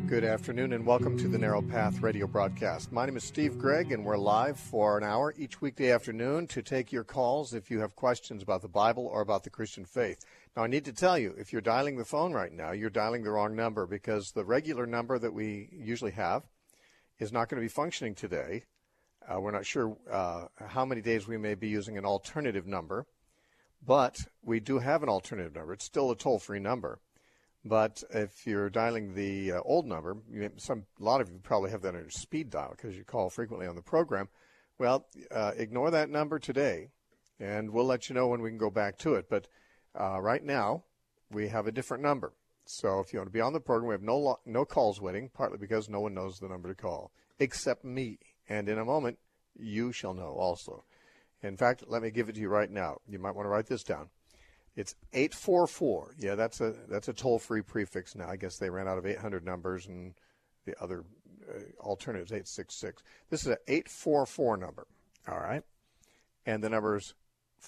Good afternoon and welcome to the Narrow Path radio broadcast. My name is Steve Gregg and we're live for an hour each weekday afternoon to take your calls if you have questions about the Bible or about the Christian faith. Now, I need to tell you, if you're dialing the phone right now, you're dialing the wrong number because the regular number that we usually have is not going to be functioning today. We're not sure how many days we may be using an alternative number, but we do have an alternative number. It's still a toll-free number. But if you're dialing the old number, a lot of you probably have that on your speed dial because you call frequently on the program. Well, ignore that number today, and we'll let you know when we can go back to it. But right now, we have a different number. So if you want to be on the program, we have no calls waiting, partly because no one knows the number to call, except me. And in a moment, you shall know also. In fact, let me give it to you right now. You might want to write this down. It's 844. Yeah, that's a toll-free prefix now. I guess they ran out of 800 numbers and the other alternatives, 866. This is an 844 number, all right? And the number is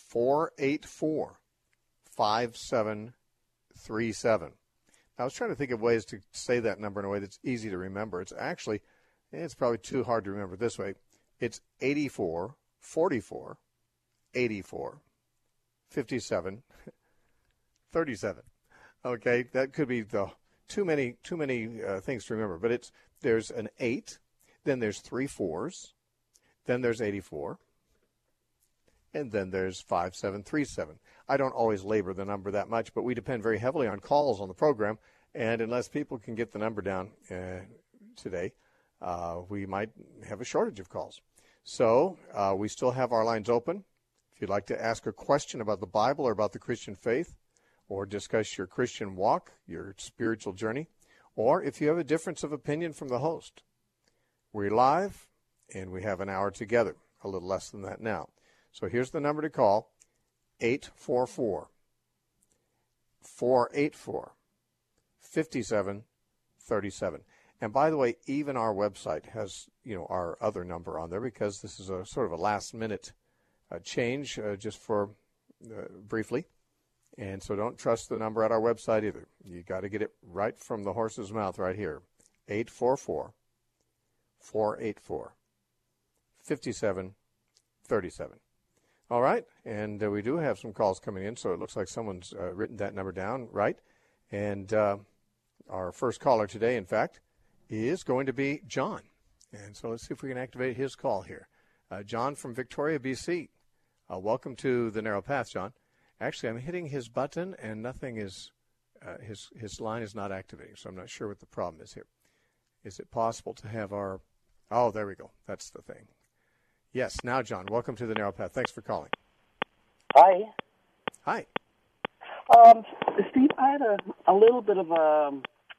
484-5737. Now, I was trying to think of ways to say that number in a way that's easy to remember. It's probably too hard to remember this way. It's 84-44, 84, 57, 37. Okay, that could be too many things to remember. But there's an 8, then there's 3 4s, then there's 84, and then there's 5737. I don't always labor the number that much, but we depend very heavily on calls on the program, and unless people can get the number down today, we might have a shortage of calls. So we still have our lines open. If you'd like to ask a question about the Bible or about the Christian faith, or discuss your Christian walk, your spiritual journey, or if you have a difference of opinion from the host, we're live, and we have an hour together, a little less than that now. So here's the number to call, 844-484-5737. And by the way, even our website has, our other number on there because this is a sort of a last-minute change just for briefly. And so don't trust the number at our website either. You got to get it right from the horse's mouth right here. 844-484-5737. All right, and we do have some calls coming in, so it looks like someone's written that number down right. And our first caller today, in fact, is going to be John. And so let's see if we can activate his call here. John from Victoria, BC. Welcome to the Narrow Path, John. Actually, I'm hitting his button, and nothing is, his line is not activating, so I'm not sure what the problem is here. Is it possible to have oh, there we go. That's the thing. Yes, now, John, welcome to the Narrow Path. Thanks for calling. Hi. Hi. Steve, I had a little bit of a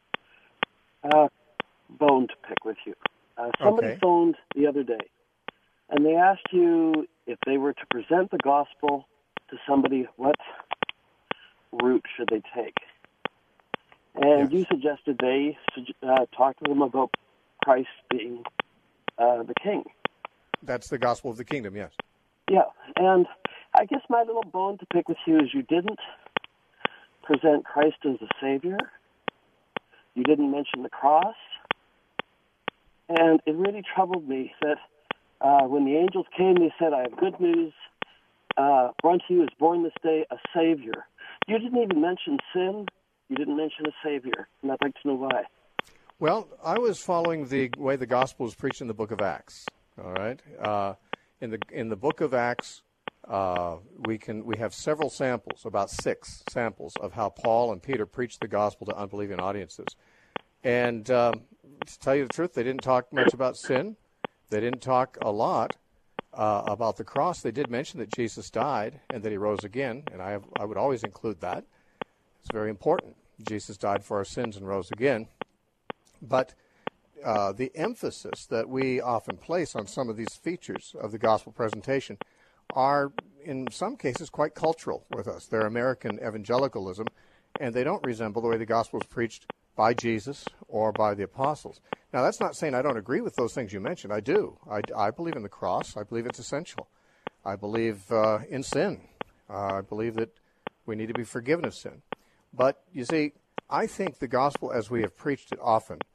bone to pick with you. Somebody phoned the other day, and they asked you if they were to present the gospel to somebody, what route should they take? And You suggested they talk to them about Christ being the king. That's the gospel of the kingdom, yes. Yeah, and I guess my little bone to pick with you is you didn't present Christ as the Savior. You didn't mention the cross. And it really troubled me that when the angels came, they said, I have good news. Unto you is born this day a Savior. You didn't even mention sin. You didn't mention a Savior. And I'd like to know why. Well, I was following the way the gospel is preached in the book of Acts. All right. In the book of Acts, we have several samples, about 6 samples of how Paul and Peter preached the gospel to unbelieving audiences. And to tell you the truth, they didn't talk much about sin. They didn't talk a lot about the cross. They did mention that Jesus died and that he rose again, and I would always include that. It's very important. Jesus died for our sins and rose again. But the emphasis that we often place on some of these features of the gospel presentation are, in some cases, quite cultural with us. They're American evangelicalism, and they don't resemble the way the gospel is preached by Jesus or by the apostles. Now, that's not saying I don't agree with those things you mentioned. I do. I believe in the cross. I believe it's essential. I believe in sin. I believe that we need to be forgiven of sin. But, you see, I think the gospel, as we have preached it often,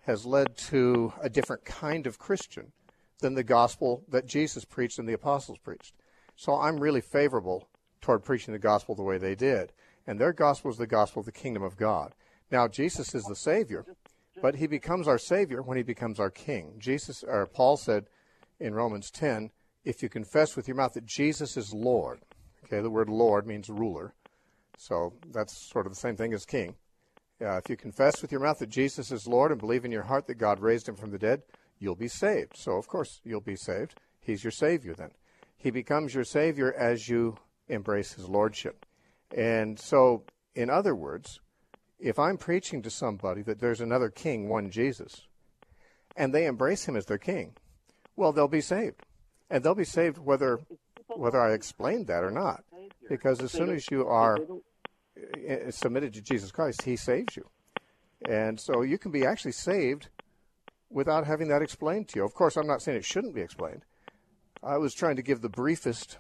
has led to a different kind of Christian than the gospel that Jesus preached and the apostles preached. So I'm really favorable toward preaching the gospel the way they did. And their gospel is the gospel of the kingdom of God. Now, Jesus is the Savior, but he becomes our Savior when he becomes our King. Paul said in Romans 10, if you confess with your mouth that Jesus is Lord, okay, the word Lord means ruler, so that's sort of the same thing as King. If you confess with your mouth that Jesus is Lord and believe in your heart that God raised him from the dead, you'll be saved. So, of course, you'll be saved. He's your Savior then. He becomes your Savior as you embrace his lordship. And so, in other words, if I'm preaching to somebody that there's another king, one Jesus, and they embrace him as their king, well, they'll be saved. And they'll be saved whether I explained that or not. Because as soon as you are submitted to Jesus Christ, he saves you. And so you can be actually saved without having that explained to you. Of course, I'm not saying it shouldn't be explained. I was trying to give the briefest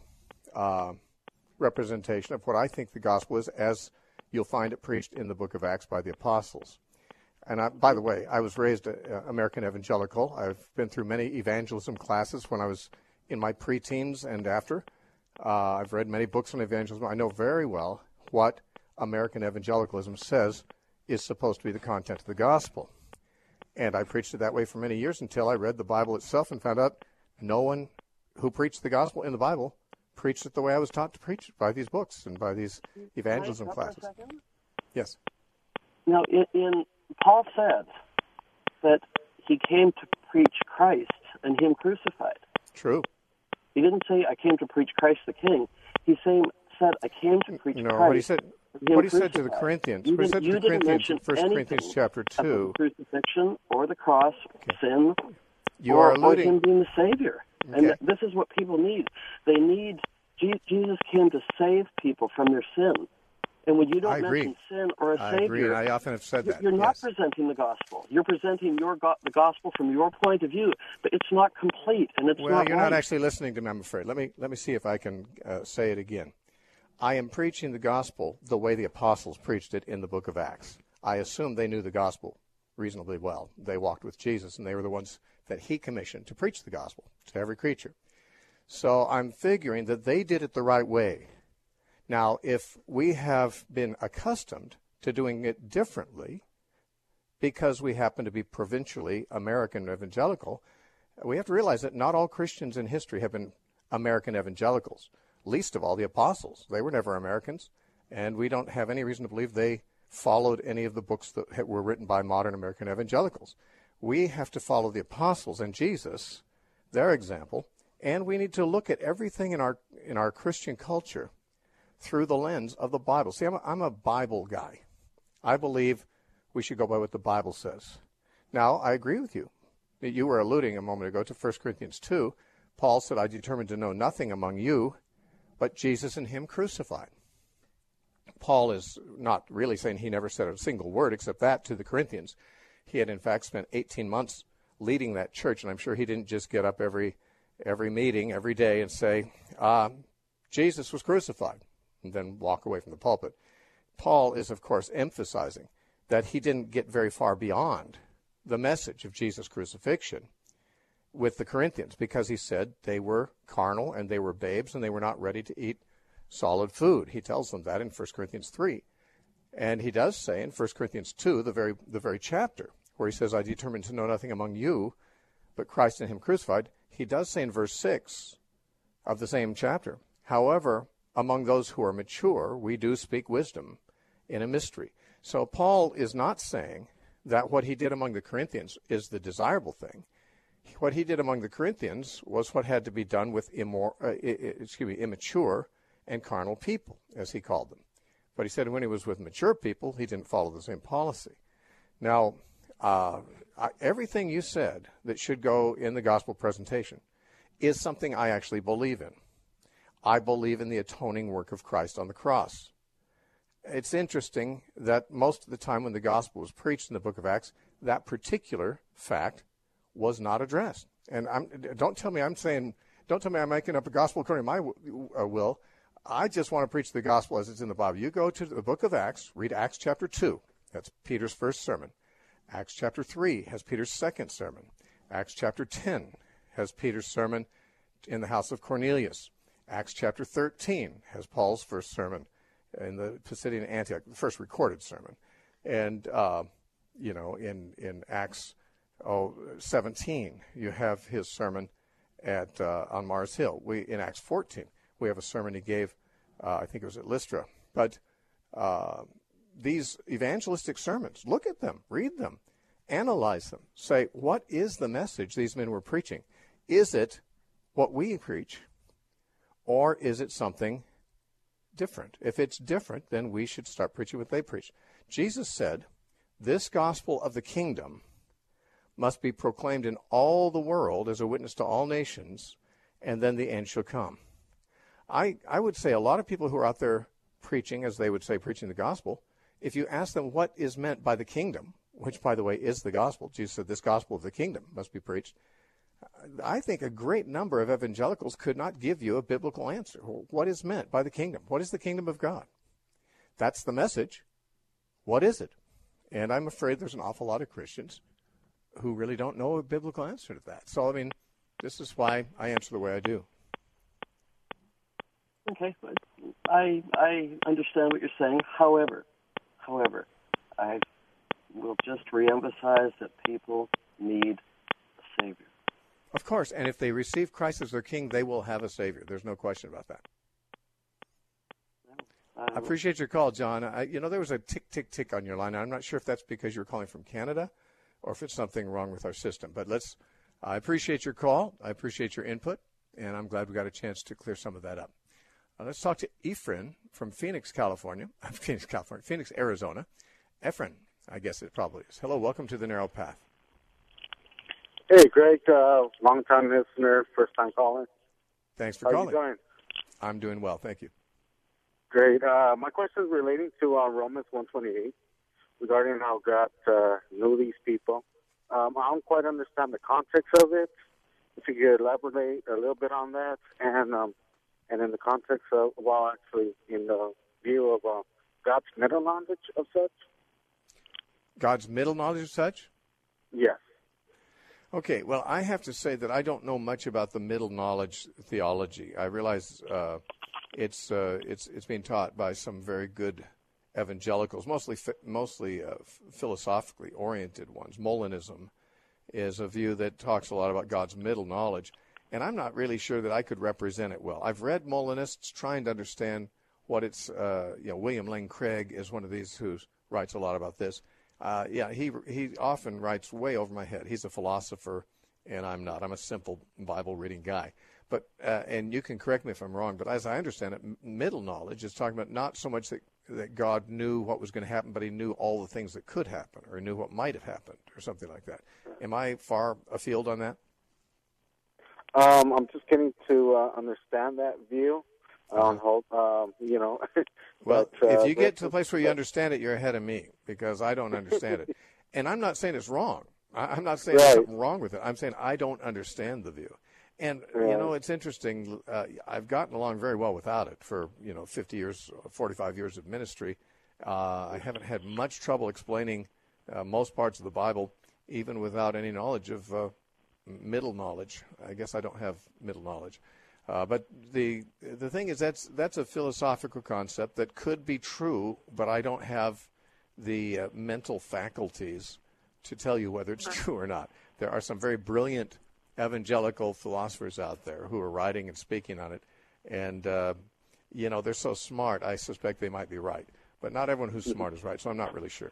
representation of what I think the gospel is, as you'll find it preached in the book of Acts by the apostles. And by the way, I was raised American evangelical. I've been through many evangelism classes when I was in my preteens and after. I've read many books on evangelism. I know very well what American evangelicalism says is supposed to be the content of the gospel. And I preached it that way for many years until I read the Bible itself and found out no one who preached the gospel in the Bible preached it the way I was taught to preach it, by these books and by these evangelism classes. Yes. Now, in Paul said that he came to preach Christ and him crucified. True. He didn't say, I came to preach Christ the King. He said, I came to preach Christ. What he said to the Corinthians, what he said to the Corinthians in 1 Corinthians chapter 2. The crucifixion or the cross, sin, or him being the Savior. Okay. And this is what people need. They need, Jesus came to save people from their sin. And when you don't mention sin or a Savior, I agree, and I often have said that. You're not presenting the gospel. You're presenting the gospel from your point of view, but it's not complete, and it's not Well, you're right. not actually listening to me, I'm afraid. Let me see if I can say it again. I am preaching the gospel the way the apostles preached it in the book of Acts. I assume they knew the gospel reasonably well. They walked with Jesus, and they were the ones that he commissioned to preach the gospel to every creature. So I'm figuring that they did it the right way. Now, if we have been accustomed to doing it differently because we happen to be provincially American evangelical, we have to realize that not all Christians in history have been American evangelicals, least of all the apostles. They were never Americans, and we don't have any reason to believe they followed any of the books that were written by modern American evangelicals. We have to follow the apostles and Jesus, their example, and we need to look at everything in our Christian culture through the lens of the Bible. See, I'm a Bible guy. I believe we should go by what the Bible says. Now, I agree with you. You were alluding a moment ago to 1 Corinthians 2. Paul said, I determined to know nothing among you but Jesus and him crucified. Paul is not really saying he never said a single word except that to the Corinthians. He had, in fact, spent 18 months leading that church, and I'm sure he didn't just get up every meeting, every day, and say, Jesus was crucified, and then walk away from the pulpit. Paul is, of course, emphasizing that he didn't get very far beyond the message of Jesus' crucifixion with the Corinthians, because he said they were carnal and they were babes and they were not ready to eat solid food. He tells them that in 1 Corinthians 3. And he does say in 1 Corinthians 2, the very chapter, where he says, I determined to know nothing among you but Christ and him crucified. He does say in verse 6 of the same chapter, however, among those who are mature, we do speak wisdom in a mystery. So Paul is not saying that what he did among the Corinthians is the desirable thing. What he did among the Corinthians was what had to be done with immature and carnal people, as he called them. But he said when he was with mature people, he didn't follow the same policy. Now, everything you said that should go in the gospel presentation is something I actually believe in. I believe in the atoning work of Christ on the cross. It's interesting that most of the time when the gospel was preached in the book of Acts, that particular fact was not addressed. And don't tell me I'm making up a gospel according to my will. I just want to preach the gospel as it's in the Bible. You go to the book of Acts, read Acts chapter 2. That's Peter's first sermon. Acts chapter 3 has Peter's second sermon. Acts chapter 10 has Peter's sermon in the house of Cornelius. Acts chapter 13 has Paul's first sermon in the Pisidian Antioch, the first recorded sermon. And, in Acts 17, you have his sermon on Mars Hill. In Acts 14, we have a sermon he gave, I think it was at Lystra. But these evangelistic sermons, look at them, read them, analyze them, say, what is the message these men were preaching? Is it what we preach, or is it something different? If it's different, then we should start preaching what they preach. Jesus said, this gospel of the kingdom must be proclaimed in all the world as a witness to all nations, and then the end shall come. I would say a lot of people who are out there preaching, as they would say, preaching the gospel, if you ask them what is meant by the kingdom, which, by the way, is the gospel, Jesus said this gospel of the kingdom must be preached, I think a great number of evangelicals could not give you a biblical answer. What is meant by the kingdom? What is the kingdom of God? That's the message. What is it? And I'm afraid there's an awful lot of Christians who really don't know a biblical answer to that. So, this is why I answer the way I do. Okay, I understand what you're saying. However, I will just reemphasize that people need a Savior. Of course, and if they receive Christ as their King, they will have a Savior. There's no question about that. I appreciate your call, John. There was a tick, tick, tick on your line. I'm not sure if that's because you're calling from Canada or if it's something wrong with our system. But I appreciate your call. I appreciate your input, and I'm glad we got a chance to clear some of that up. Let's talk to Ephraim from Phoenix, Arizona. Ephraim, I guess it probably is. Hello, welcome to the Narrow Path. Hey, Greg, long-time listener, first-time caller. Thanks for calling. How are you doing? I'm doing well, thank you. Great. My question is relating to Romans 1:28, regarding how God knew these people. I don't quite understand the context of it. If you could elaborate a little bit on that, and in the context of, in the view of God's middle knowledge of such. God's middle knowledge of such? Yes. Okay, well, I have to say that I don't know much about the middle knowledge theology. I realize it's being taught by some very good evangelicals, mostly philosophically oriented ones. Molinism is a view that talks a lot about God's middle knowledge, and I'm not really sure that I could represent it well. I've read Molinists trying to understand what it's. William Lane Craig is one of these who writes a lot about this. He often writes way over my head. He's a philosopher, and I'm not. I'm a simple Bible-reading guy. But and you can correct me if I'm wrong, but as I understand it, middle knowledge is talking about not so much that God knew what was going to happen, but he knew all the things that could happen, or knew what might have happened, or something like that. Am I far afield on that? I'm just getting to understand that view. Well, if you get to the place where you understand it, you're ahead of me, because I don't understand it. And I'm not saying it's wrong. I'm not saying there's something wrong with it. I'm saying I don't understand the view. And, it's interesting. I've gotten along very well without it for, 50 years, 45 years of ministry. I haven't had much trouble explaining most parts of the Bible, even without any knowledge of middle knowledge. I guess I don't have middle knowledge. But the thing is, that's a philosophical concept that could be true, but I don't have the mental faculties to tell you whether it's true or not. There are some very brilliant evangelical philosophers out there who are writing and speaking on it, and they're so smart, I suspect they might be right. But not everyone who's smart is right, so I'm not really sure.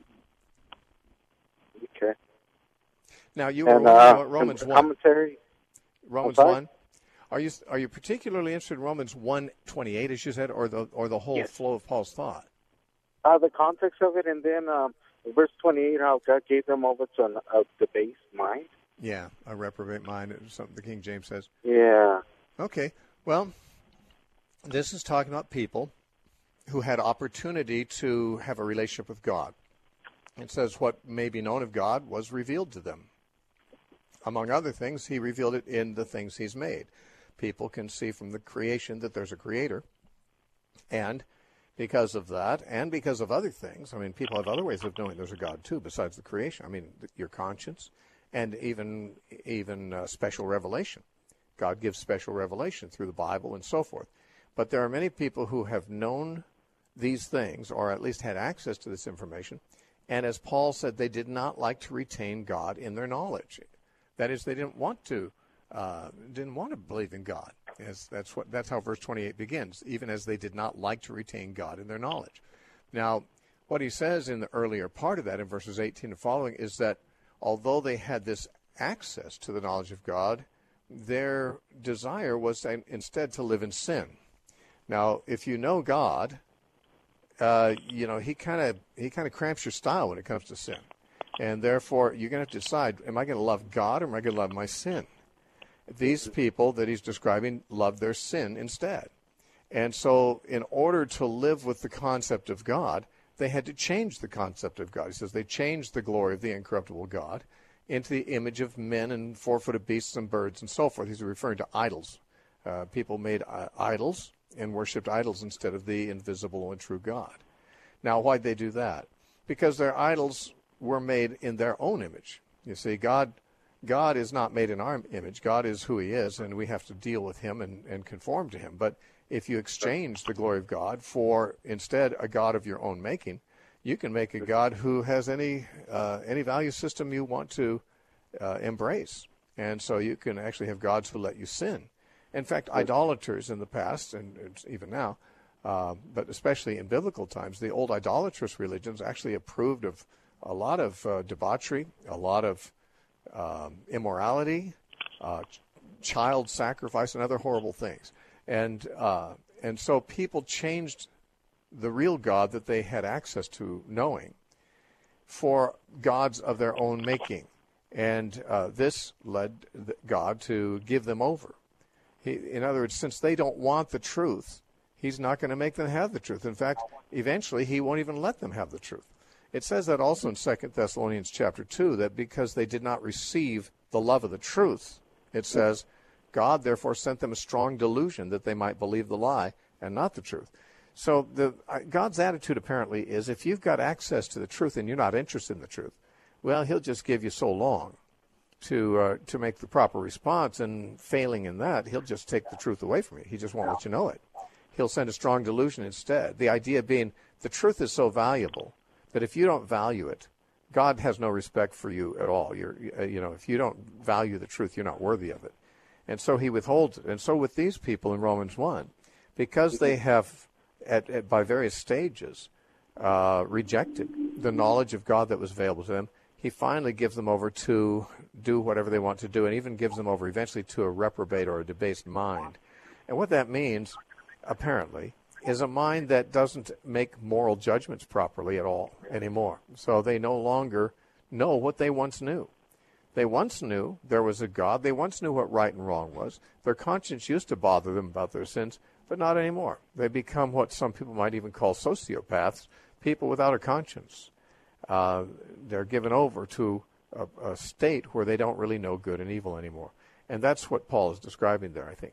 Okay. Now, you were wondering about Romans 1. Commentary? Romans 1. Are you particularly interested in Romans 1:28, as you said, or the whole flow of Paul's thought? The context of it, and then verse 28, how God gave them over to a debased mind. Yeah, a reprobate mind is something the King James says. Yeah. Okay. Well, this is talking about people who had opportunity to have a relationship with God. It says what may be known of God was revealed to them. Among other things, he revealed it in the things he's made. People can see from the creation that there's a creator, and because of that and because of other things. I mean, people have other ways of knowing there's a God, too, besides the creation. I mean, your conscience and even special revelation. God gives special revelation through the Bible and so forth. But there are many people who have known these things, or at least had access to this information, and as Paul said, they did not like to retain God in their knowledge. That is, they didn't want to believe in God. That's how verse 28 begins, even as they did not like to retain God in their knowledge. Now, what he says in the earlier part of that, in verses 18 and following, is that although they had this access to the knowledge of God, their desire was instead to live in sin. Now, if you know God, he kind of cramps your style when it comes to sin. And therefore, you're going to have to decide, am I going to love God or am I going to love my sin? These people that he's describing love their sin instead. And so in order to live with the concept of God, they had to change the concept of God. He says they changed the glory of the incorruptible God into the image of men and four-footed beasts and birds and so forth. He's referring to idols. People made idols and worshipped idols instead of the invisible and true God. Now, why'd they do that? Because their idols were made in their own image. You see, God is not made in our image. God is who he is, and we have to deal with him and conform to him. But if you exchange the glory of God for, instead, a God of your own making, you can make a God who has any value system you want to embrace. And so you can actually have gods who let you sin. In fact, idolaters in the past, and even now, but especially in biblical times, the old idolatrous religions actually approved of a lot of debauchery, a lot of immorality, child sacrifice, and other horrible things. And so people changed the real God that they had access to knowing for gods of their own making. And this led God to give them over. In other words, since they don't want the truth, he's not going to make them have the truth. In fact, eventually he won't even let them have the truth. It says that also in 2 Thessalonians chapter 2, that because they did not receive the love of the truth, it says, God therefore sent them a strong delusion that they might believe the lie and not the truth. So God's attitude apparently is, if you've got access to the truth and you're not interested in the truth, well, he'll just give you so long to make the proper response, and failing in that, he'll just take the truth away from you. He just won't let you know it. He'll send a strong delusion instead. The idea being the truth is so valuable that if you don't value it, God has no respect for you at all. If you don't value the truth, you're not worthy of it. And so he withholds it. And so with these people in Romans 1, because they have, by various stages, rejected the knowledge of God that was available to them, he finally gives them over to do whatever they want to do, and even gives them over eventually to a reprobate or a debased mind. And what that means, apparently, is a mind that doesn't make moral judgments properly at all anymore. So they no longer know what they once knew. They once knew there was a God. They once knew what right and wrong was. Their conscience used to bother them about their sins, but not anymore. They become what some people might even call sociopaths, people without a conscience. They're given over to a state where they don't really know good and evil anymore. And that's what Paul is describing there, I think.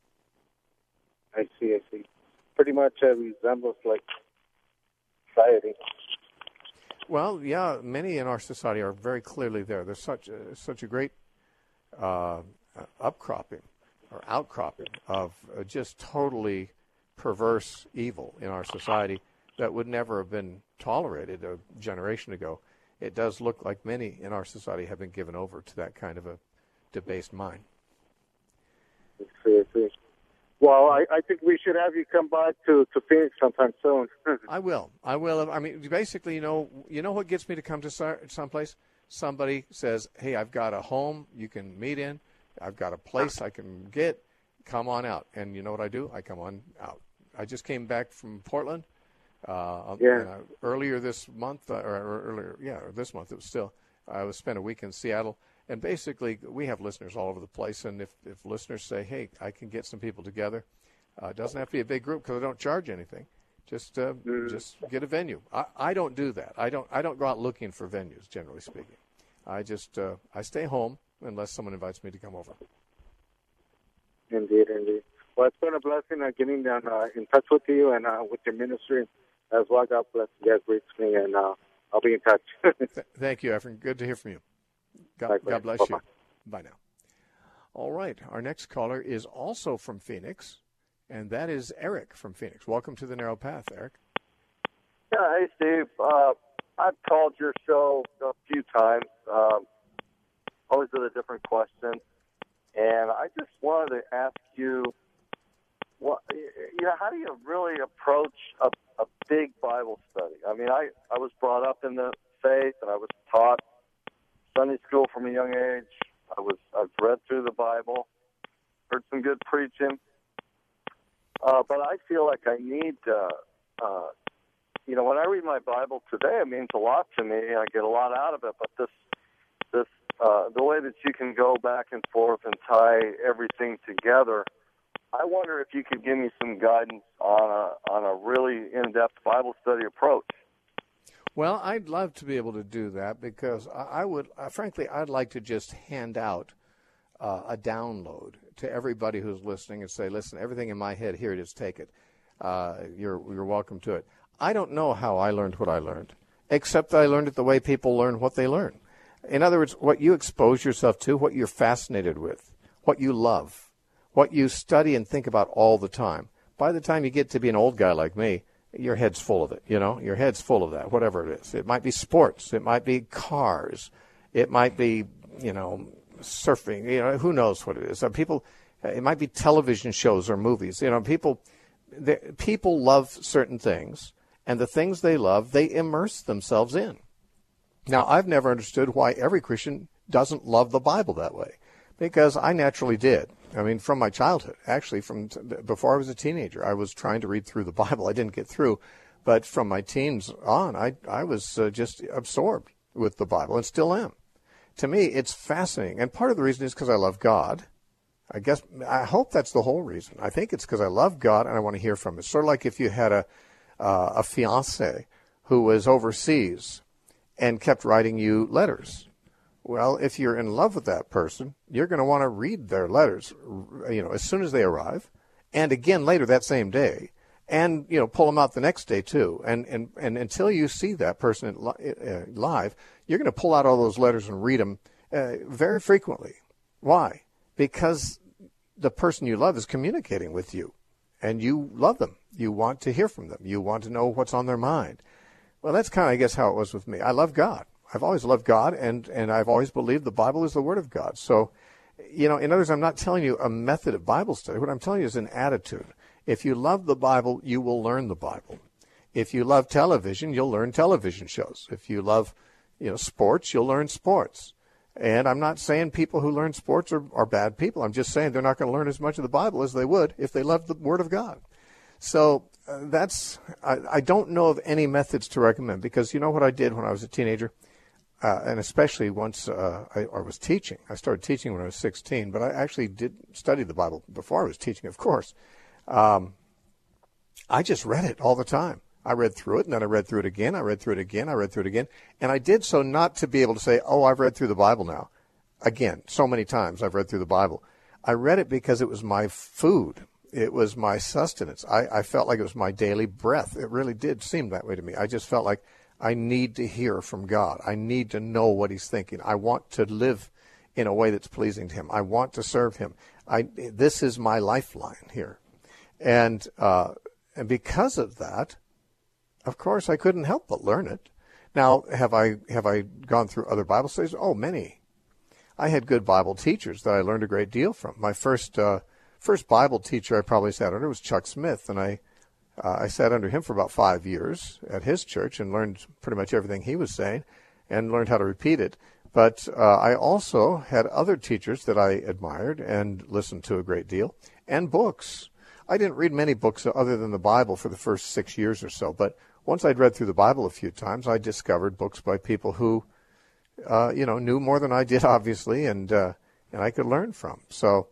I see. Pretty much resembles like society. Well, yeah, many in our society are very clearly there. There's such a great outcropping of just totally perverse evil in our society that would never have been tolerated a generation ago. It does look like many in our society have been given over to that kind of a debased mind. I see. Well, I think we should have you come by to Phoenix sometime soon. I will. I mean, basically, you know what gets me to come to someplace? Somebody says, hey, I've got a home you can meet in. I've got a place I can get. Come on out. And you know what I do? I come on out. I just came back from Portland. Earlier this month, this month, it was still, I spent a week in Seattle. And basically, we have listeners all over the place, and if listeners say, hey, I can get some people together, it doesn't have to be a big group because I don't charge anything. Just get a venue. I don't do that. I don't go out looking for venues, generally speaking. I stay home unless someone invites me to come over. Indeed. Well, it's been a blessing getting in touch with you and with your ministry as well. God bless you guys, reach me, and I'll be in touch. Thank you, Efren. Good to hear from you. God bless you. Bye now. All right. Our next caller is also from Phoenix, and that is Eric from Phoenix. Welcome to the Narrow Path, Eric. Yeah, hey, Steve. I've called your show a few times, always with a different question. And I just wanted to ask you, how do you really approach a big Bible study? I mean, I was brought up in the faith, and I was taught Sunday school from a young age. I've read through the Bible, heard some good preaching, but I feel like I need when I read my Bible today, it means a lot to me. I get a lot out of it, but the way that you can go back and forth and tie everything together, I wonder if you could give me some guidance on a really in-depth Bible study approach. Well, I'd love to be able to do that because I would, frankly, I'd like to just hand out a download to everybody who's listening and say, listen, everything in my head, here it is, take it. You're welcome to it. I don't know how I learned what I learned, except that I learned it the way people learn what they learn. In other words, what you expose yourself to, what you're fascinated with, what you love, what you study and think about all the time. By the time you get to be an old guy like me, your head's full of it, Your head's full of that, whatever it is. It might be sports. It might be cars. It might be, surfing. Who knows what it is. It might be television shows or movies. People love certain things, and the things they love, they immerse themselves in. Now, I've never understood why every Christian doesn't love the Bible that way, because I naturally did. I mean, from my childhood, actually, from before I was a teenager, I was trying to read through the Bible. I didn't get through, but from my teens on, I was just absorbed with the Bible, and still am. To me, it's fascinating, and part of the reason is because I love God. I hope that's the whole reason. I think it's because I love God and I want to hear from Him. It's sort of like if you had a fiancé who was overseas and kept writing you letters. Well, if you're in love with that person, you're going to want to read their letters, as soon as they arrive, and again later that same day, and pull them out the next day too. And until you see that person live, you're going to pull out all those letters and read them very frequently. Why? Because the person you love is communicating with you, and you love them. You want to hear from them. You want to know what's on their mind. Well, that's kind of, I guess, how it was with me. I love God. I've always loved God, and I've always believed the Bible is the Word of God. So, in other words, I'm not telling you a method of Bible study. What I'm telling you is an attitude. If you love the Bible, you will learn the Bible. If you love television, you'll learn television shows. If you love, sports, you'll learn sports. And I'm not saying people who learn sports are bad people. I'm just saying they're not going to learn as much of the Bible as they would if they loved the Word of God. So I don't know of any methods to recommend, because you know what I did when I was a teenager? And especially once I was teaching. I started teaching when I was 16, but I actually did study the Bible before I was teaching, of course. I just read it all the time. I read through it, and then I read through it again. I read through it again. I read through it again. And I did so not to be able to say, oh, I've read through the Bible now. Again, so many times I've read through the Bible. I read it because it was my food. It was my sustenance. I felt like it was my daily breath. It really did seem that way to me. I just felt like I need to hear from God. I need to know what He's thinking. I want to live in a way that's pleasing to Him. I want to serve Him. This is my lifeline here. And because of that, of course, I couldn't help but learn it. Now, have I gone through other Bible studies? Oh, many. I had good Bible teachers that I learned a great deal from. My first Bible teacher I probably sat under was Chuck Smith, and I sat under him for about 5 years at his church and learned pretty much everything he was saying and learned how to repeat it. But I also had other teachers that I admired and listened to a great deal, and books. I didn't read many books other than the Bible for the first 6 years or so, but once I'd read through the Bible a few times, I discovered books by people who, knew more than I did, obviously, and I could learn from. So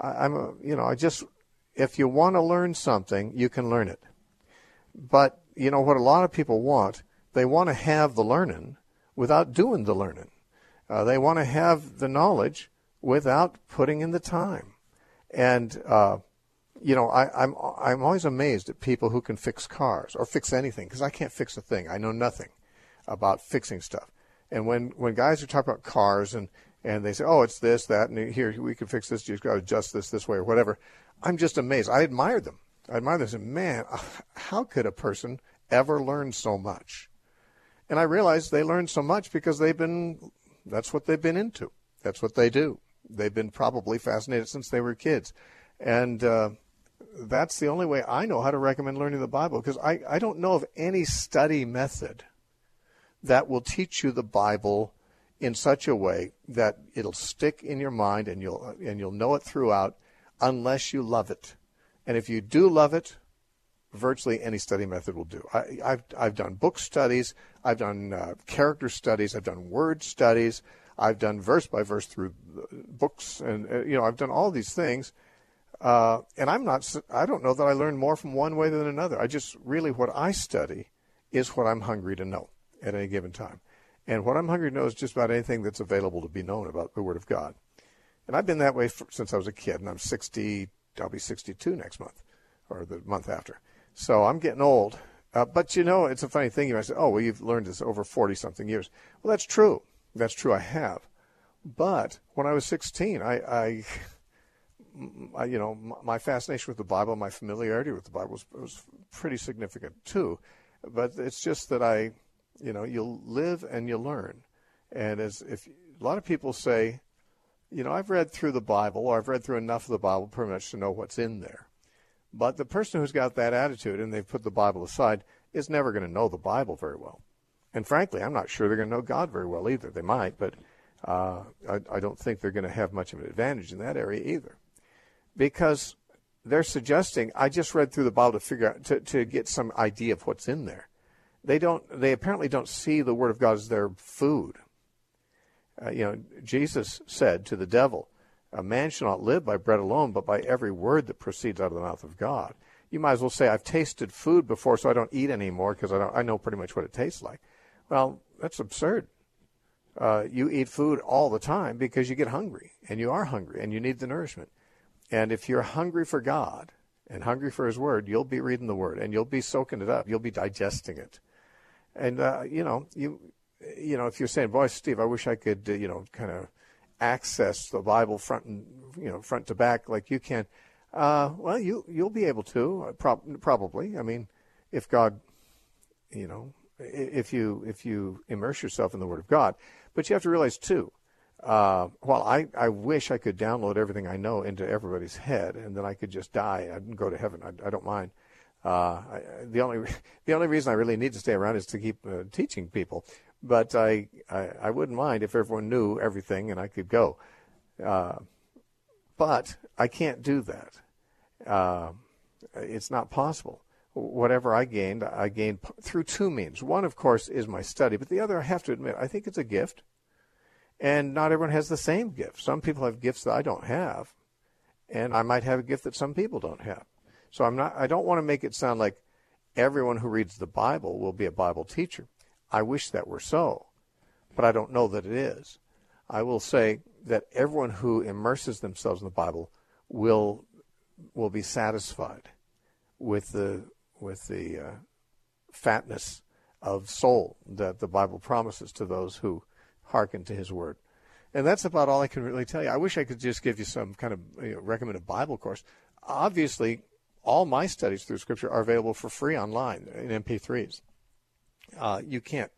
if you want to learn something, you can learn it. But, what a lot of people want, they want to have the learning without doing the learning. They want to have the knowledge without putting in the time. And I'm always amazed at people who can fix cars or fix anything, because I can't fix a thing. I know nothing about fixing stuff. And when guys are talking about cars and they say, oh, it's this, that, and here, we can fix this, you've got to adjust this way or whatever, I'm just amazed. I admire them. I say, man, how could a person ever learn so much? And I realize they learn so much because that's what they've been into. That's what they do. They've been probably fascinated since they were kids. And that's the only way I know how to recommend learning the Bible, because I don't know of any study method that will teach you the Bible in such a way that it'll stick in your mind and you'll know it throughout, unless you love it. And if you do love it, virtually any study method will do. I've done book studies, I've done character studies, I've done word studies, I've done verse by verse through books, and I've done all these things. And I don't know that I learn more from one way than another. What I study is what I'm hungry to know at any given time. And what I'm hungry to know is just about anything that's available to be known about the Word of God. And I've been that way since I was a kid, and I'm 60, I'll be 62 next month, or the month after. So I'm getting old. But it's a funny thing. You might say, oh, well, you've learned this over 40-something years. Well, that's true. That's true, I have. But when I was 16, my fascination with the Bible, my familiarity with the Bible was pretty significant too. But it's just that you'll live and you learn. And if a lot of people say, I've read through the Bible, or I've read through enough of the Bible pretty much to know what's in there. But the person who's got that attitude and they've put the Bible aside is never going to know the Bible very well. And frankly, I'm not sure they're going to know God very well either. They might, but I don't think they're going to have much of an advantage in that area either. Because they're suggesting, I just read through the Bible to figure out, to get some idea of what's in there. They apparently don't see the Word of God as their food. Jesus said to the devil, a man shall not live by bread alone, but by every word that proceeds out of the mouth of God. You might as well say, I've tasted food before, so I don't eat anymore because I know pretty much what it tastes like. Well, that's absurd. You eat food all the time because you get hungry, and you are hungry, and you need the nourishment. And if you're hungry for God and hungry for His Word, you'll be reading the Word, and you'll be soaking it up. You'll be digesting it. And, if you're saying, boy, Steve, I wish I could, kind of access the Bible front to back like you can. Well, you'll be able to, probably. I mean, if God, if you immerse yourself in the Word of God. But you have to realize, too, while I wish I could download everything I know into everybody's head and then I could just die and go to heaven, I don't mind. The only reason I really need to stay around is to keep teaching people. But I wouldn't mind if everyone knew everything and I could go. But I can't do that. It's not possible. Whatever I gained through two means. One, of course, is my study, but the other, I have to admit, I think it's a gift. And not everyone has the same gift. Some people have gifts that I don't have, and I might have a gift that some people don't have. So I don't want to make it sound like everyone who reads the Bible will be a Bible teacher. I wish that were so, but I don't know that it is. I will say that everyone who immerses themselves in the Bible will be satisfied with the fatness of soul that the Bible promises to those who hearken to His Word. And that's about all I can really tell you. I wish I could just give you some kind of recommended Bible course. Obviously, all my studies through Scripture are available for free online in MP3s. You can't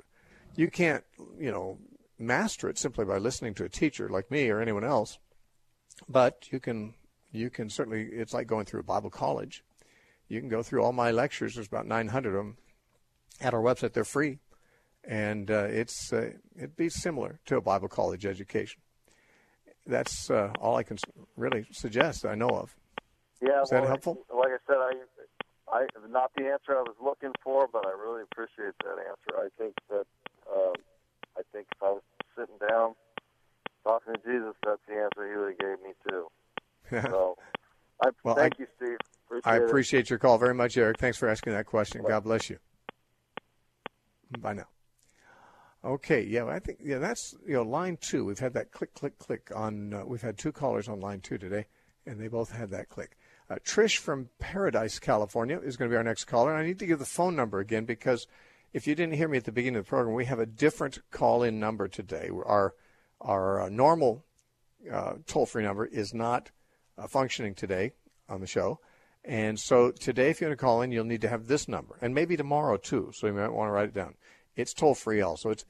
master it simply by listening to a teacher like me or anyone else. But you can certainly, it's like going through a Bible college. You can go through all my lectures. There's about 900 of them at our website. They're free. And it'd be similar to a Bible college education. That's all I can really suggest I know of. Yeah, Is that helpful? Like I said, I not the answer I was looking for, but I really appreciate that answer. I think that if I was sitting down talking to Jesus, that's the answer He would have gave me too. So, thank you, Steve. I appreciate your call very much, Eric. Thanks for asking that question. God bless you. Bye now. Okay, I think that's line 2. We've had that click, click, click on. We've had 2 callers on line 2 today, and they both had that click. Trish from Paradise, California is going to be our next caller. And I need to give the phone number again because if you didn't hear me at the beginning of the program, we have a different call-in number today. Our normal toll-free number is not functioning today on the show. And so today, if you want to call in, you'll need to have this number. And maybe tomorrow, too, so you might want to write it down. It's toll-free also. It's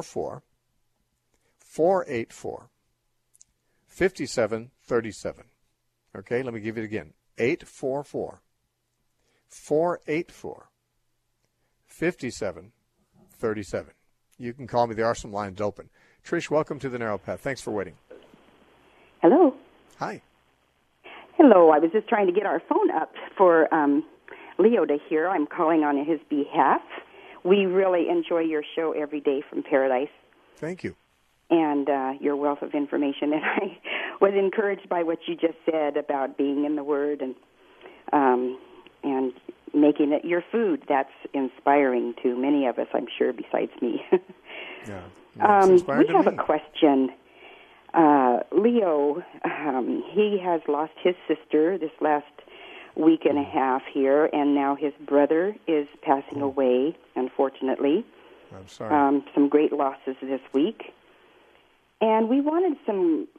844-484-5737. Okay, let me give it again. 844-484-5737. You can call me. There are some lines open. Trish, welcome to the Narrow Path. Thanks for waiting. Hello. Hi. Hello. I was just trying to get our phone up for Leo to hear. I'm calling on his behalf. We really enjoy your show every day from Paradise. Thank you. And your wealth of information. And I was encouraged by what you just said about being in the Word and making it your food. That's inspiring to many of us, I'm sure, besides me. Yeah, we have a question. Leo, he has lost his sister this last week and a half here, and now his brother is passing away, unfortunately. I'm sorry. Some great losses this week. And we wanted some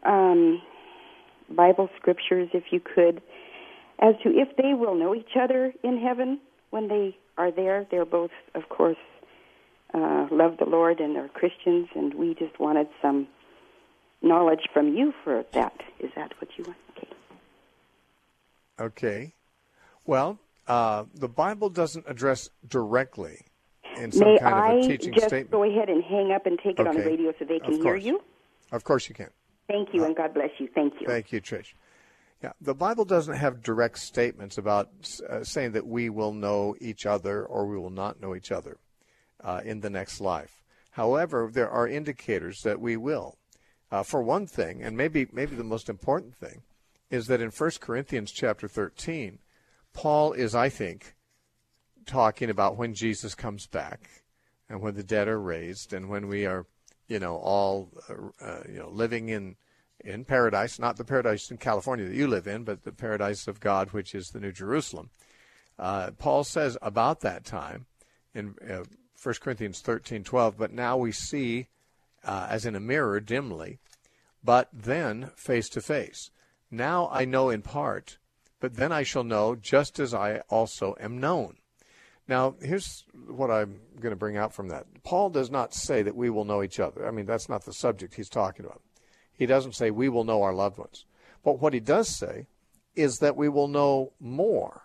Bible scriptures, if you could, as to if they will know each other in heaven when they are there. They're both, of course, love the Lord and are Christians, and we just wanted some knowledge from you for that. Is that what you want? Okay. Okay. Well, the Bible doesn't address directly in some kind of a teaching statement. May I just go ahead and hang up and take it on the radio so they can hear you? Of course you can. Thank you, and God bless you. Thank you. Thank you, Trish. Yeah, the Bible doesn't have direct statements about saying that we will know each other or we will not know each other in the next life. However, there are indicators that we will. For one thing, and maybe the most important thing, is that in 1 Corinthians chapter 13, Paul is, I think, talking about when Jesus comes back and when the dead are raised and when we are, all, living in paradise, not the paradise in California that you live in, but the paradise of God, which is the New Jerusalem. Paul says about that time in 1 Corinthians 13:12, but now we see as in a mirror dimly, but then face to face. Now I know in part, but then I shall know just as I also am known. Now, here's what I'm going to bring out from that. Paul does not say that we will know each other. I mean, that's not the subject he's talking about. He doesn't say we will know our loved ones. But what he does say is that we will know more.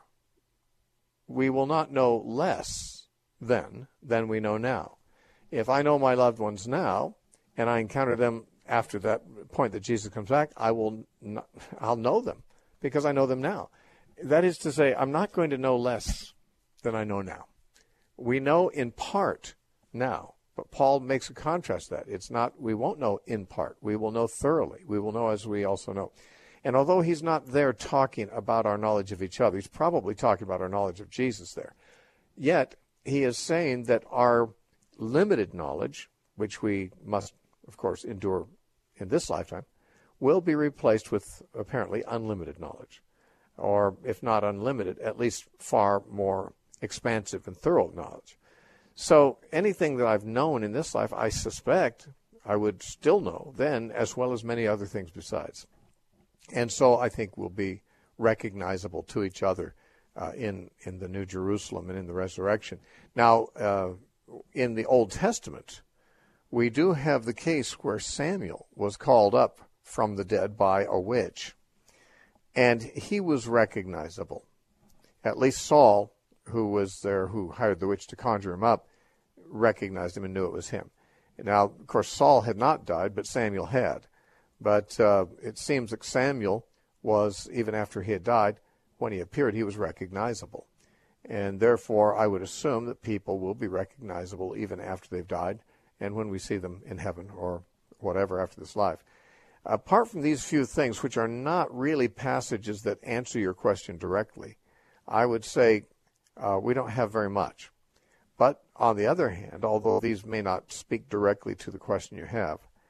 We will not know less then than we know now. If I know my loved ones now and I encounter them after that point that Jesus comes back, I'll know them because I know them now. That is to say, I'm not going to know less than I know now. We know in part now, but Paul makes a contrast to that. It's not, we won't know in part. We will know thoroughly. We will know as we also know. And although he's not there talking about our knowledge of each other, he's probably talking about our knowledge of Jesus there. Yet, he is saying that our limited knowledge, which we must, of course, endure in this lifetime, will be replaced with apparently unlimited knowledge. Or, if not unlimited, at least far more expansive and thorough knowledge. So anything that I've known in this life, I suspect I would still know then, as well as many other things besides. And so I think we'll be recognizable to each other in the New Jerusalem and in the resurrection. Now, in the Old Testament, we do have the case where Samuel was called up from the dead by a witch, and he was recognizable. At least Saul, who was there, who hired the witch to conjure him up, recognized him and knew it was him. Now, of course, Saul had not died, but Samuel had. But it seems that Samuel was, even after he had died, when he appeared, he was recognizable. And therefore, I would assume that people will be recognizable even after they've died and when we see them in heaven or whatever after this life. Apart from these few things, which are not really passages that answer your question directly, I would say we don't have very much. But on the other hand, although these may not speak directly to the question you have,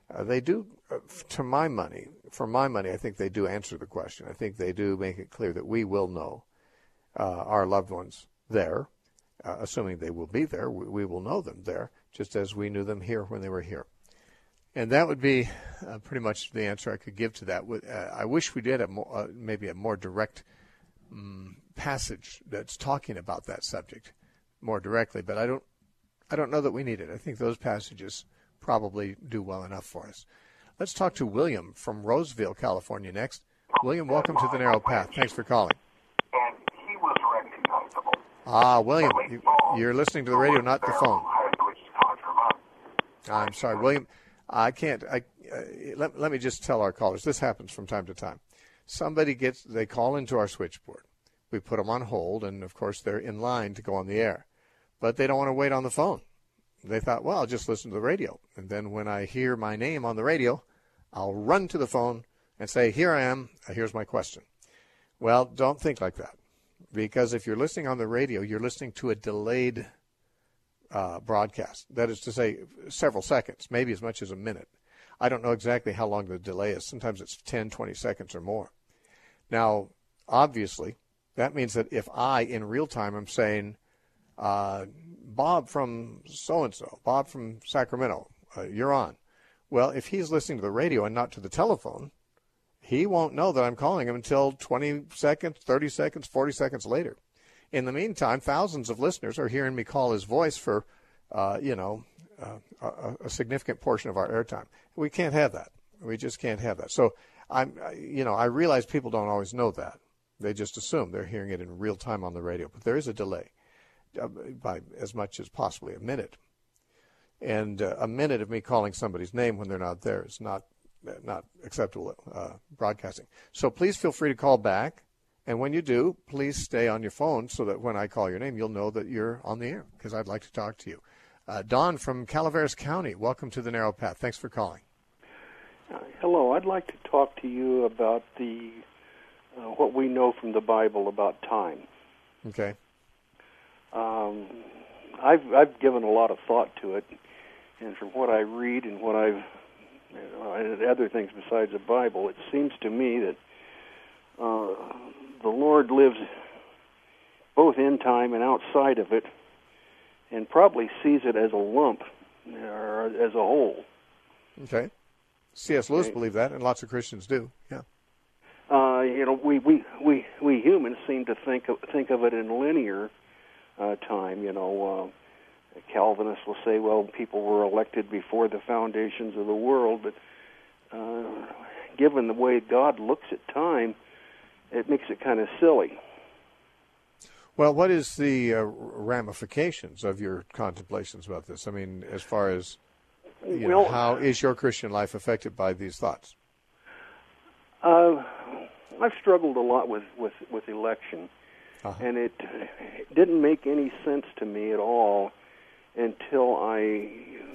They do, for my money, I think they do answer the question. I think they do make it clear that we will know our loved ones there, assuming they will be there. We will know them there, just as we knew them here when they were here. And that would be pretty much the answer I could give to that. I wish we did maybe a more direct passage that's talking about that subject more directly, but I don't know that we need it. I think those passages probably do well enough for us. Let's talk to William from Roseville, California next. William, welcome to the Narrow Path. Thanks for calling. And he was recognizable. William, you're listening to the radio, not the phone. I'm sorry, William. I can't. Let me just tell our callers. This happens from time to time. They call into our switchboard. We put them on hold, and of course they're in line to go on the air, but they don't want to wait on the phone. They thought, well, I'll just listen to the radio, and then when I hear my name on the radio, I'll run to the phone and say, here I am. Here's my question. Well, don't think like that, because if you're listening on the radio, you're listening to a delayed broadcast. That is to say, several seconds, maybe as much as a minute. I don't know exactly how long the delay is. Sometimes it's 10, 20 seconds or more. Now, obviously, that means that if I, in real time, am saying, Bob from so-and-so, Bob from Sacramento, you're on. Well, if he's listening to the radio and not to the telephone, he won't know that I'm calling him until 20 seconds, 30 seconds, 40 seconds later. In the meantime, thousands of listeners are hearing me call his voice for, a significant portion of our airtime. We can't have that. We just can't have that. So I realize people don't always know that. They just assume they're hearing it in real time on the radio. But there is a delay by as much as possibly a minute. And a minute of me calling somebody's name when they're not there is not acceptable broadcasting. So please feel free to call back. And when you do, please stay on your phone so that when I call your name, you'll know that you're on the air, because I'd like to talk to you. Don from Calaveras County, welcome to the Narrow Path. Thanks for calling. Hello. I'd like to talk to you about what we know from the Bible about time. Okay. I've given a lot of thought to it, and from what I read and what and other things besides the Bible, it seems to me that the Lord lives both in time and outside of it, and probably sees it as a lump or as a whole. Okay. C.S. Lewis believed that, and lots of Christians do. Yeah. We humans seem to think of it in linear time. Calvinists will say, well, people were elected before the foundations of the world, but given the way God looks at time, it makes it kind of silly. Well, what is the ramifications of your contemplations about this? I mean, as far as, how is your Christian life affected by these thoughts? I've struggled a lot with election, and it didn't make any sense to me at all until I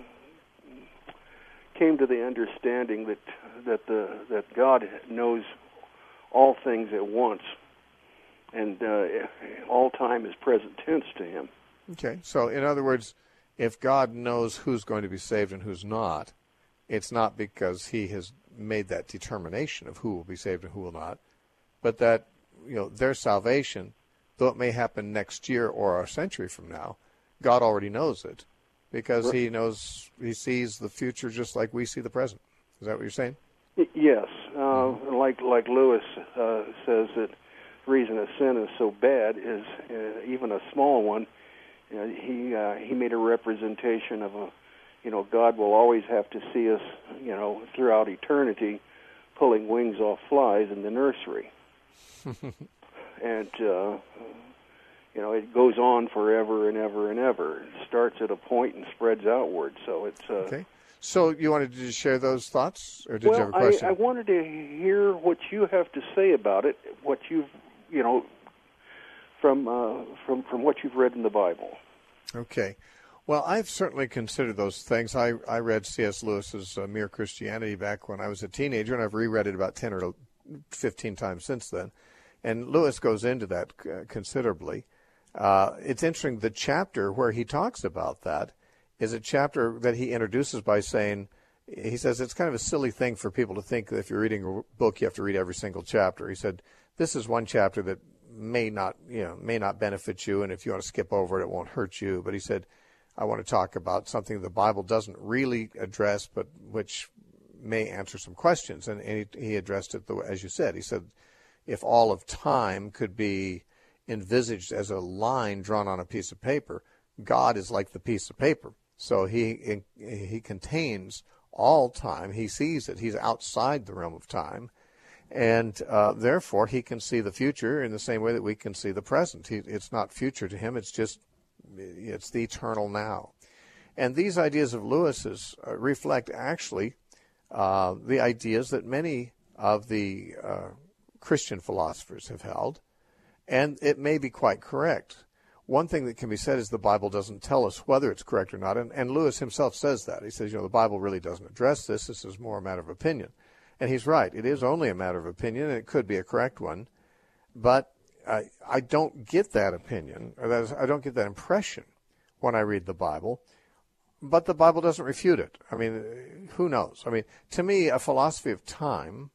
came to the understanding that God knows all things at once, and all time is present tense to Him. Okay, so in other words, if God knows who's going to be saved and who's not, it's not because He has made that determination of who will be saved and who will not, but that their salvation, though it may happen next year or a century from now, God already knows it, because He sees the future just like we see the present. Is that what you're saying? Yes. Like Lewis says, that the reason a sin is so bad is even a small one. He made a representation of God will always have to see us, throughout eternity, pulling wings off flies in the nursery. And it goes on forever and ever and ever. It starts at a point and spreads outward. So it's okay. So you wanted to just share those thoughts, or did you have a question? I wanted to hear what you have to say about it. What you've from what you've read in the Bible. Okay. Well, I've certainly considered those things. I read C.S. Lewis's Mere Christianity back when I was a teenager, and I've reread it about 10 or 15 times since then. And Lewis goes into that considerably. It's interesting, the chapter where he talks about that is a chapter that he introduces by saying, he says it's kind of a silly thing for people to think that if you're reading a book, you have to read every single chapter. He said, this is one chapter that may not benefit you, and if you want to skip over it, it won't hurt you. But he said, I want to talk about something the Bible doesn't really address, but which may answer some questions. And he addressed it, as you said. He said, if all of time could be envisaged as a line drawn on a piece of paper, God is like the piece of paper. So he contains all time. He sees it. He's outside the realm of time. And therefore, he can see the future in the same way that we can see the present. It's not future to him. It's the eternal now. And these ideas of Lewis's reflect actually the ideas that many of the Christian philosophers have held. And it may be quite correct. One thing that can be said is the Bible doesn't tell us whether it's correct or not. And Lewis himself says that. He says, the Bible really doesn't address this. This is more a matter of opinion. And he's right. It is only a matter of opinion, and it could be a correct one. But I don't get that opinion, or I don't get that impression when I read the Bible. But the Bible doesn't refute it. I mean, who knows? I mean, to me, a philosophy of time,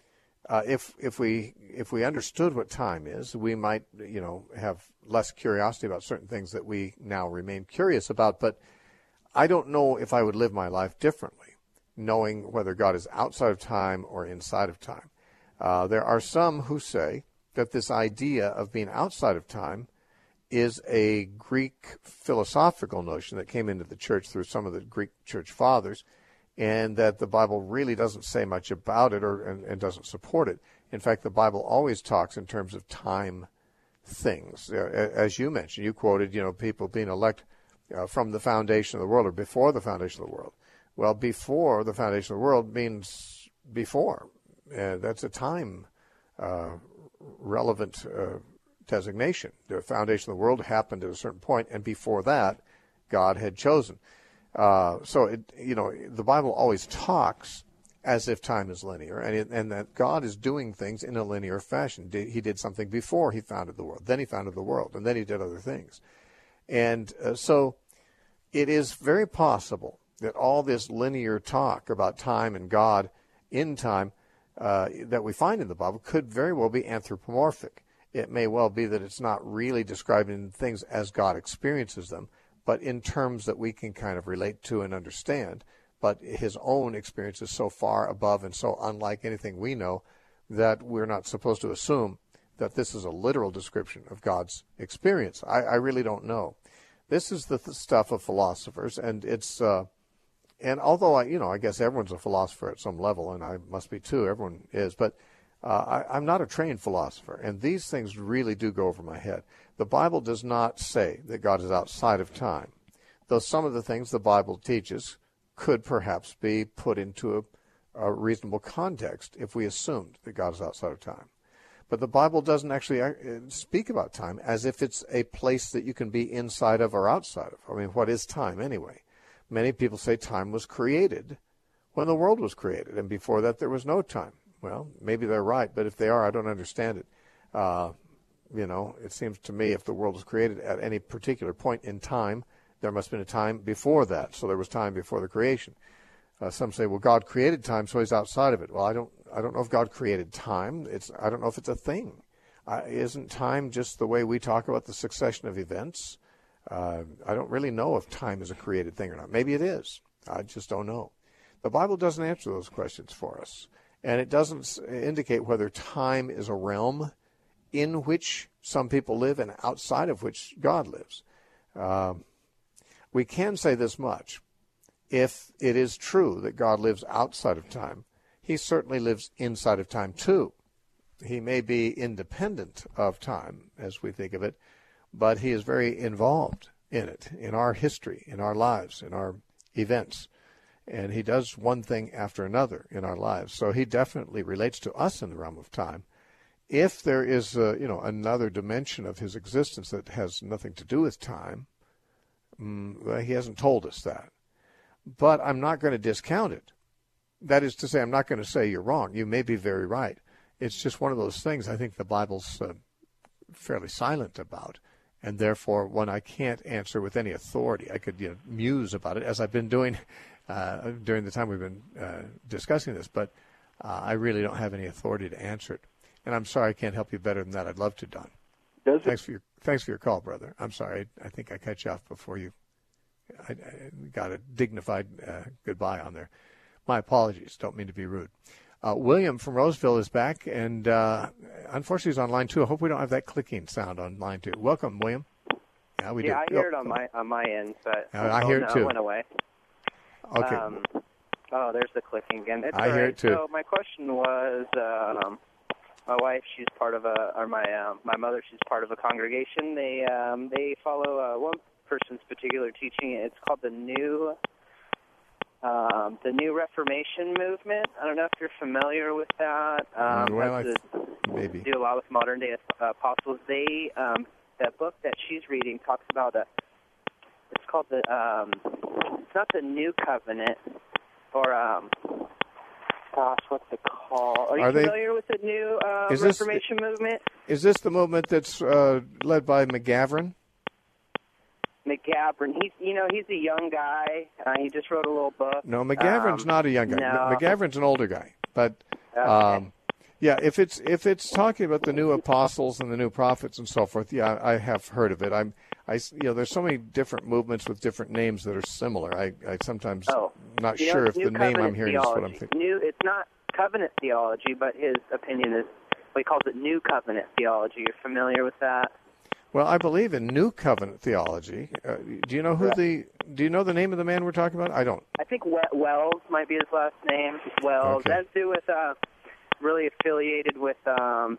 if we understood what time is, we might, have less curiosity about certain things that we now remain curious about. But I don't know if I would live my life differently, knowing whether God is outside of time or inside of time. There are some who say that this idea of being outside of time is a Greek philosophical notion that came into the church through some of the Greek church fathers, and that the Bible really doesn't say much about it and doesn't support it. In fact, the Bible always talks in terms of time things. As you mentioned, you quoted, people being elect from the foundation of the world or before the foundation of the world. Well, before the foundation of the world means before. That's a time relevant designation. The foundation of the world happened at a certain point, and before that, God had chosen. So the Bible always talks as if time is linear, and that God is doing things in a linear fashion. He did something before he founded the world, then he founded the world, and then he did other things. And so it is very possible that all this linear talk about time and God in time that we find in the Bible could very well be anthropomorphic. It may well be that it's not really describing things as God experiences them, but in terms that we can kind of relate to and understand. But his own experience is so far above and so unlike anything we know that we're not supposed to assume that this is a literal description of God's experience. I really don't know. This is the stuff of philosophers, and it's and although I guess everyone's a philosopher at some level, and I must be too. Everyone is, but I'm not a trained philosopher, and these things really do go over my head. The Bible does not say that God is outside of time, though some of the things the Bible teaches could perhaps be put into a reasonable context if we assumed that God is outside of time. But the Bible doesn't actually speak about time as if it's a place that you can be inside of or outside of. I mean, what is time anyway? Many people say time was created when the world was created, and before that there was no time. Well, maybe they're right, but if they are, I don't understand it. It seems to me if the world was created at any particular point in time, there must have been a time before that, so there was time before the creation. Some say, well, God created time, so he's outside of it. Well, I don't know if God created time. I don't know if it's a thing. Isn't time just the way we talk about the succession of events? I don't really know if time is a created thing or not. Maybe it is. I just don't know. The Bible doesn't answer those questions for us, and it doesn't indicate whether time is a realm in which some people live and outside of which God lives. We can say this much. If it is true that God lives outside of time, he certainly lives inside of time too. He may be independent of time, as we think of it, but he is very involved in it, in our history, in our lives, in our events. And he does one thing after another in our lives. So he definitely relates to us in the realm of time. If there is another dimension of his existence that has nothing to do with time, he hasn't told us that. But I'm not going to discount it. That is to say, I'm not going to say you're wrong. You may be very right. It's just one of those things I think the Bible's fairly silent about. And therefore, one I can't answer with any authority. I could muse about it, as I've been doing during the time we've been discussing this, but I really don't have any authority to answer it. And I'm sorry I can't help you better than that. I'd love to, Don. Thanks for your call, brother. I'm sorry. I think I cut you off before you I got a dignified goodbye on there. My apologies. Don't mean to be rude. William from Roseville is back, and unfortunately he's on line 2. I hope we don't have that clicking sound on line 2. Welcome, William. Yeah, we do. I hear it on my end, but I hear it too. It went away. Okay. There's the clicking again. It's I hear it too. So my question was, my wife, she's part of my mother, she's part of a congregation. They follow one person's particular teaching. It's called the New Reformation movement. I don't know if you're familiar with that. Maybe. Do a lot with modern day apostles. They that book that she's reading talks about it's called the it's not the New Covenant, or what's it called? Are you familiar with the New Reformation movement? Is this the movement that's led by McGavran? McGavran, he's a young guy. He just wrote a little book. No, McGavran's not a young guy. No. McGavran's an older guy. But okay. if it's talking about the new apostles and the new prophets and so forth, yeah, I have heard of it. There's so many different movements with different names that are similar. I sometimes not sure if the name I'm hearing theology. is what I'm thinking. It's not covenant theology, but his opinion is what he calls it New Covenant theology. You're familiar with that? Well, I believe in New Covenant theology. Do you know Do you know the name of the man we're talking about? I don't. I think Wells might be his last name. Wells. Okay. That has to do with really affiliated with the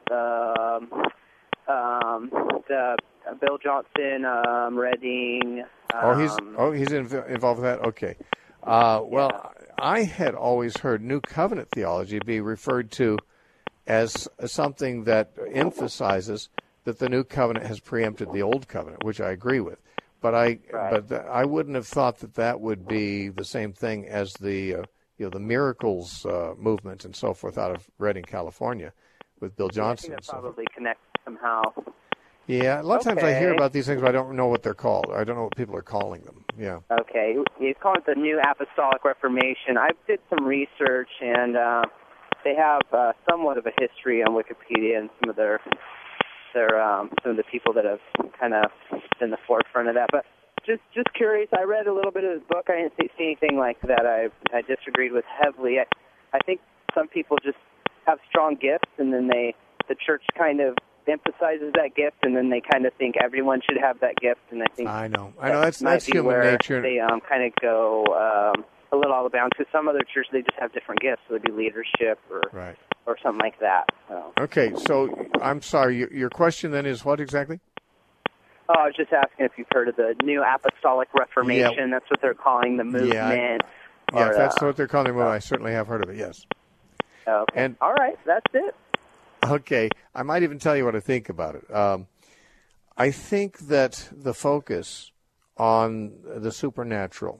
Bill Johnson, Redding. He's involved with that. Okay. Well, I had always heard New Covenant theology be referred to as something that emphasizes that the New Covenant has preempted the Old Covenant, which I agree with. But I wouldn't have thought that would be the same thing as the miracles movement and so forth out of Redding, California, with Bill Johnson. I think that probably connects somehow. Yeah, a lot of times I hear about these things, but I don't know what they're called. I don't know what people are calling them. Yeah. Okay, he's calling it the New Apostolic Reformation. I did some research, and they have somewhat of a history on Wikipedia, and some of some of the people that have kind of been the forefront of that. But just curious, I read a little bit of his book. I didn't see anything like that I disagreed with heavily. I think some people just have strong gifts, and then the church kind of emphasizes that gift, and then they kind of think everyone should have that gift. And I know that's human nature. They kind of go a little out of bounds, because some other churches, they just have different gifts, so they do leadership or something like that. So. Okay, so I'm sorry, your question then is what exactly? Oh, I was just asking if you've heard of the New Apostolic Reformation. Yeah. That's what they're calling the movement. Yeah, that's what they're calling the movement. I certainly have heard of it, yes. Okay. All right, that's it. Okay, I might even tell you what I think about it. I think that the focus on the supernatural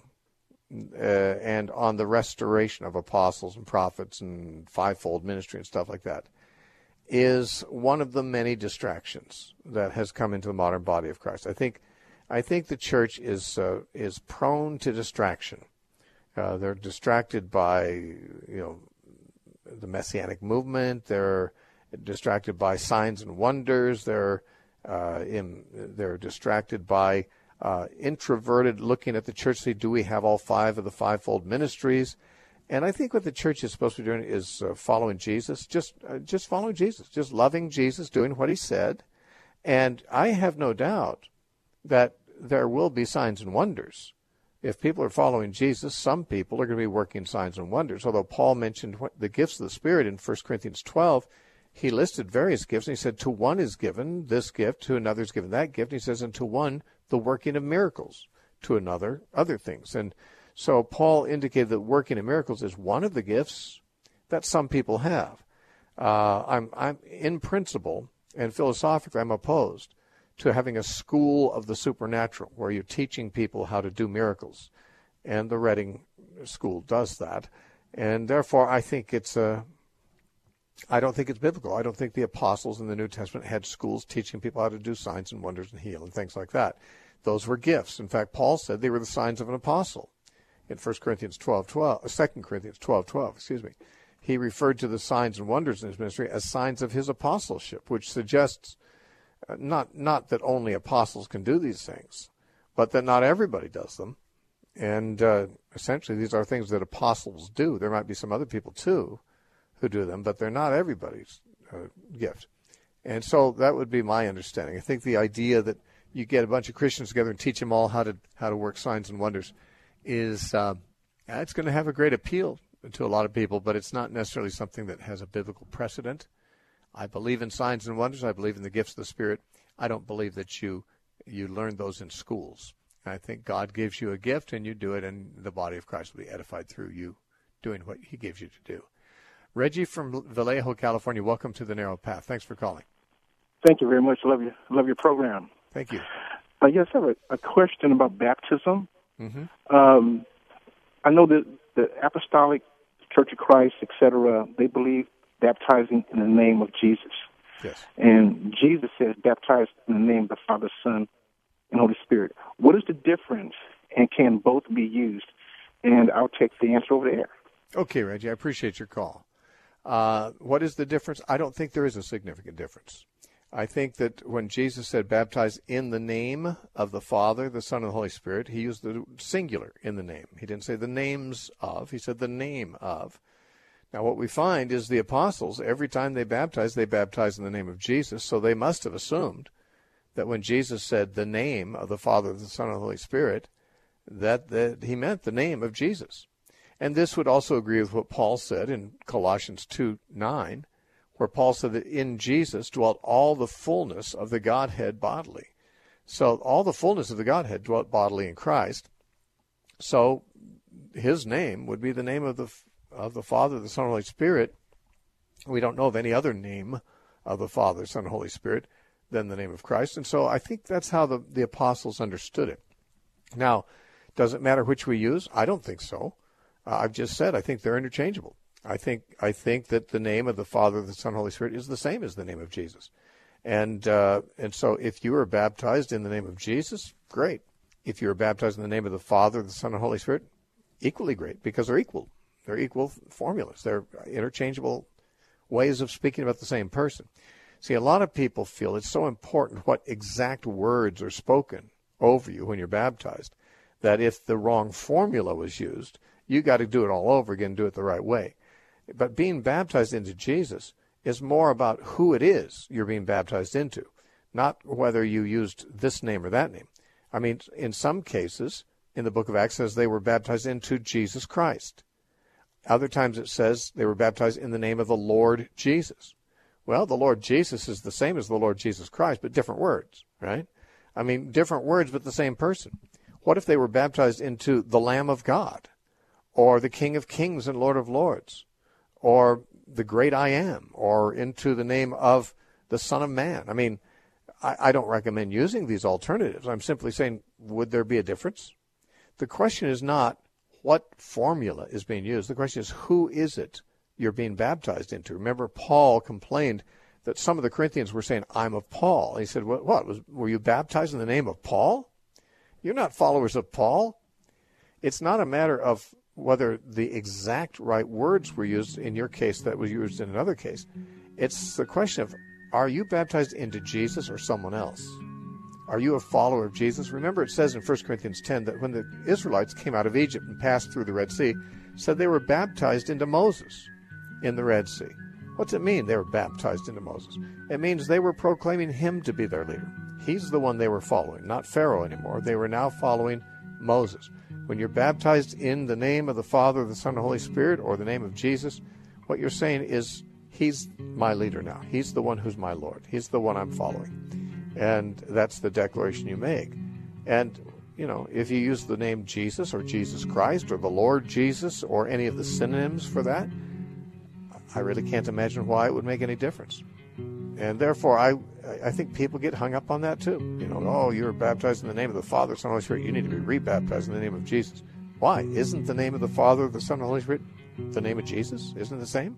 and on the restoration of apostles and prophets and fivefold ministry and stuff like that is one of the many distractions that has come into the modern body of Christ. I think the church is prone to distraction. They're distracted by the Messianic movement. They're distracted by signs and wonders. They're distracted by introverted looking at the church, say, do we have all 5 of the fivefold ministries? And I think what the church is supposed to be doing is following Jesus, just following Jesus, just loving Jesus, doing what he said. And I have no doubt that there will be signs and wonders. If people are following Jesus, some people are going to be working signs and wonders. Although Paul mentioned the gifts of the Spirit in 1 Corinthians 12, he listed various gifts, and he said, to one is given this gift, to another is given that gift. And he says, and to one, the working of miracles, to another, other things. And so Paul indicated that working of miracles is one of the gifts that some people have. I'm in principle and philosophically, I'm opposed to having a school of the supernatural where you're teaching people how to do miracles. And the Redding School does that. And therefore, I don't think it's biblical. I don't think the apostles in the New Testament had schools teaching people how to do signs and wonders and heal and things like that. Those were gifts. In fact, Paul said they were the signs of an apostle in 2 Corinthians 12:12, excuse me, he referred to the signs and wonders in his ministry as signs of his apostleship, which suggests not that only apostles can do these things, but that not everybody does them. And essentially, these are things that apostles do. There might be some other people, too, who do them, but they're not everybody's gift. And so that would be my understanding. I think the idea that you get a bunch of Christians together and teach them all how to work signs and wonders is it's going to have a great appeal to a lot of people, but it's not necessarily something that has a biblical precedent. I believe in signs and wonders. I believe in the gifts of the Spirit. I don't believe that you learn those in schools. I think God gives you a gift, and you do it, and the body of Christ will be edified through you doing what he gives you to do. Reggie from Vallejo, California, welcome to the Narrow Path. Thanks for calling. Thank you very much. Love your program. Thank you. Yes, I have a question about baptism. Mm-hmm. I know that the Apostolic Church of Christ, etc., they believe baptizing in the name of Jesus. Yes. And Jesus says baptize in the name of the Father, Son, and Holy Spirit. What is the difference, and can both be used? And I'll take the answer over the air. Okay, Reggie, I appreciate your call. What is the difference? I don't think there is a significant difference. I think that when Jesus said baptize in the name of the Father, the Son, and the Holy Spirit, he used the singular in the name. He didn't say the names of. He said the name of. Now, what we find is the apostles, every time they baptized in the name of Jesus, so they must have assumed that when Jesus said the name of the Father, the Son, and the Holy Spirit, that he meant the name of Jesus. And this would also agree with what Paul said in Colossians 2:9, where Paul said that in Jesus dwelt all the fullness of the Godhead bodily. So all the fullness of the Godhead dwelt bodily in Christ. So his name would be the name of the Father, the Son, and Holy Spirit. We don't know of any other name of the Father, Son, and Holy Spirit than the name of Christ. And so I think that's how the apostles understood it. Now, does it matter which we use? I don't think so. I've just said I think they're interchangeable. I think that the name of the Father, the Son, and Holy Spirit is the same as the name of Jesus. And so if you are baptized in the name of Jesus, great. If you are baptized in the name of the Father, the Son, and Holy Spirit, equally great, because they're equal. They're equal formulas. They're interchangeable ways of speaking about the same person. See, a lot of people feel it's so important what exact words are spoken over you when you're baptized, that if the wrong formula was used, you got to do it all over again, do it the right way. But being baptized into Jesus is more about who it is you're being baptized into, not whether you used this name or that name. I mean, in some cases, in the book of Acts, it says they were baptized into Jesus Christ. Other times it says they were baptized in the name of the Lord Jesus. Well, the Lord Jesus is the same as the Lord Jesus Christ, but different words, right? I mean, different words, but the same person. What if they were baptized into the Lamb of God, or the King of Kings and Lord of Lords, or the Great I Am, or into the name of the Son of Man? I mean, I don't recommend using these alternatives. I'm simply saying, would there be a difference? The question is not what formula is being used. The question is, who is it you're being baptized into? Remember, Paul complained that some of the Corinthians were saying, I'm of Paul. And he said, were you baptized in the name of Paul? You're not followers of Paul. It's not a matter of whether the exact right words were used in your case that was used in another case. It's the question of, are you baptized into Jesus or someone else? Are you a follower of Jesus? Remember, it says in 1 Corinthians 10 that when the Israelites came out of Egypt and passed through the Red Sea, it said they were baptized into Moses in the Red Sea. What's it mean they were baptized into Moses? It means they were proclaiming him to be their leader. He's the one they were following, not Pharaoh anymore. They were now following Moses. When you're baptized in the name of the Father, the Son, and the Holy Spirit, or the name of Jesus, what you're saying is, he's my leader now. He's the one who's my Lord. He's the one I'm following. And that's the declaration you make. And, if you use the name Jesus or Jesus Christ or the Lord Jesus or any of the synonyms for that, I really can't imagine why it would make any difference. And therefore, I think people get hung up on that too. You're baptized in the name of the Father, Son, and Holy Spirit. You need to be rebaptized in the name of Jesus. Why? Isn't the name of the Father, the Son, and the Holy Spirit the name of Jesus? Isn't it the same?